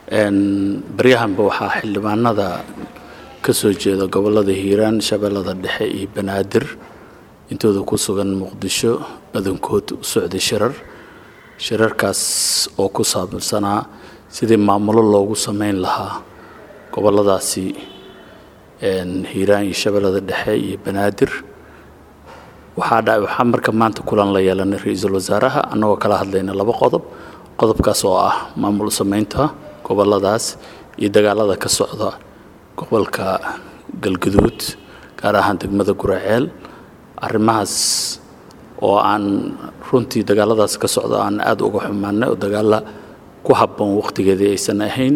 baryahanba waxaa xildhibaanada ka soo jeeda gobolada Hiiraan, Shabeellada Dhexe iyo Banaadir intooda ku sugan Muqdisho badankood u socday shirarkaas oo ku saabsanaa sidii maamulo loogu sameyn lahaa goboladaasi Hiiraan iyo Shabeellada Dhexe iyo Banaadir. waxaa marka maanta kulan la yeelanay ra'iisul wasaaraha annagoo kala hadlayna laba qodobkaas oo ah maamul sameynta goboladaas iyo dagaalada ka socda gobolka Galgaduud gaar ahaan degmada Guraceel. arrimahaas oo aan runtii dagaaladaas ka socda aan aad uga xumaanay oo dagaala ku habboon waqtigeedii aysan ahayn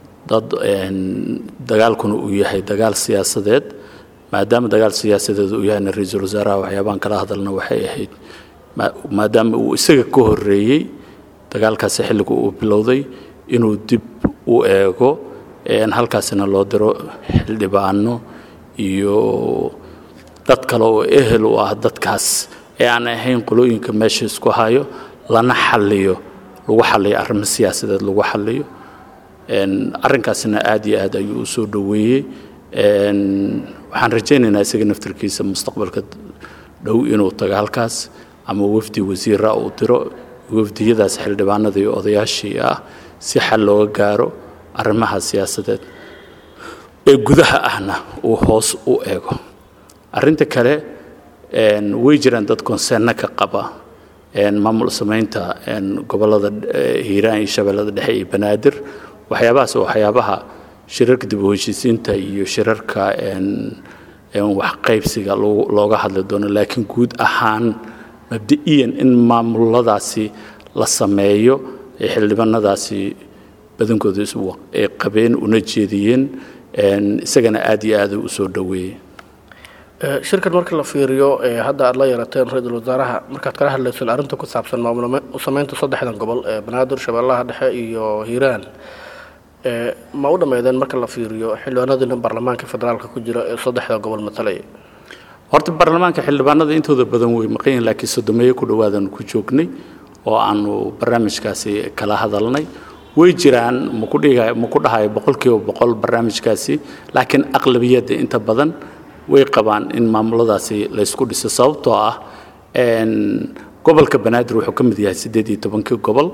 dagaalkuna uu yahay dagaal siyaasadeed. maadaama dagaal siyaasadeed uu yahay ra'iisul wasaaraha waxyaabaan kala hadalna waxay ahayd maadaama uu isaga ka horeeyay dagaalkaas xilligu uu bilowday inuu dib u eego halkaasina loo diro xildhibaano iyo dad kale oo ehel u ah dadkaas ee aan ahayn qolooyinka meesha isku hayo lana xalliyo lagu xalliyo arrimo siyaasadeed lagu xalliyo. arrinkaasina aad iyo aad ayuu u soo dhaweeyay. waxaan rajaynaynaa isaga naftirkiisa mustaqbalka dhow inuu tago halkaas ama wafdi wasiira uu diro wafdiyadaas xildhibaanada iyo odayaashii ah si xal looga gaaro arrimaha siyaasadeed ee gudaha ahna uu hoos u eego. arrinta kale way jiraan dad concern ka qaba maamul sameynta gobolada Hiiraan iyo Shabeellada Dhexe iyo Banaadir. waxyaabaha shirarka dib u heshiisiinta iyo shirarka wax qaybsiga looga hadli doono, laakiin guud ahaan mabdi'iyan in maamuladaasi la sameeyo ee xildhibaanadaasi badankooda ay qabeen una jeediyeen isagana aad iyo aad u soo dhaweeyay. shirkan marka la fiiriyo hadda aad la yeelateen ra'iisul wasaaraha markaad kala hadlayseen arrinta ku saabsan maamul sameynta saddexdan gobol ee Banaadir, Shabeellaha Dhexe iyo Hiiraan ma u dhameeyeen marka la fiiriyo xildhibaanada baarlamaanka federaalka ku jira ee saddexda gobol matalay? horta baarlamaanka xildhibaanada intooda badan way maqan laakiin sodomeeyo ku dhawaadan ku joognay oo aanu barnaamijkaasi kala hadalnay. way jiraan ma ku dhahay boqolkiiba barnaamijkaasi, laakiin aqlabiyada inta badan way qabaan in maamuladaasi la isku dhiso sababtoo ah gobolka Banaadir wuxuu ka mid yahay 18 gobol.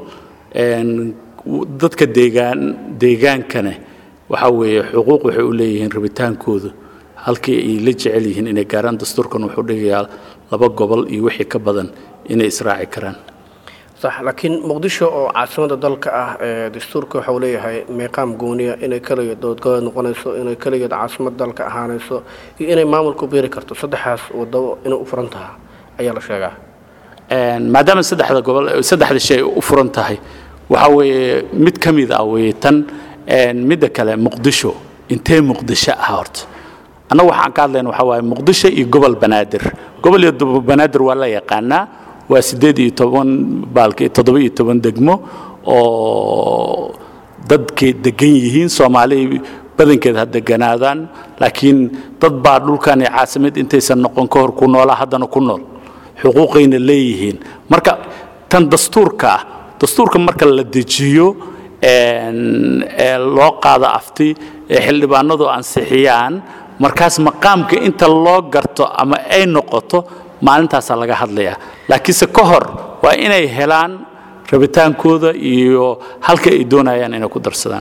dadka deegaankana waxa weeye xuquuq waxay u leeyihiin rabitaankooda halkii ay la jecel yihiin inay gaaraan. dastuurkan wuxuu dhigayaa 2 gobol iyo wixii ka badan inay israaci karaan. صح لكن مقدشو أو عاصمة الدولة دستورك حواليها مقام جونية إن كلية دود قاد نقنيسو إن كلية عاصمة الدولة هانيسو إن مامل كبير كرتو صدحاس والضوء إنه أفرنتها أي الله شجع. ما دام صدح هذا قبل صدح هذا الشيء أفرنتها وحوي مد كميد أو تن مد كلام مقدشو إنتي مقدشة هارت. أنا وحنا قال لنا وحوي مقدشة يقبل بنادر قبل يدب بنادر ولا يقنا وسديد 7 degmo oo dadkii degan yihiin Soomaali badankeed hadda ganaadaan, laakiin dad baa dhulkan caasimad intaysan noqon ka hor ku nool haddana ku nool xuquuqayna leeyihiin. marka tan dastuurka marka la dejiyo loo qaado afti xildhibaanadu ansixiyaan markaas maqaamka inta loo garto ama ay noqoto maalintaas laga hadlayaa. laakiin se ka hor waa inay helaan rabitaankooda iyo halka ay doonayaan inay ku darsadaan.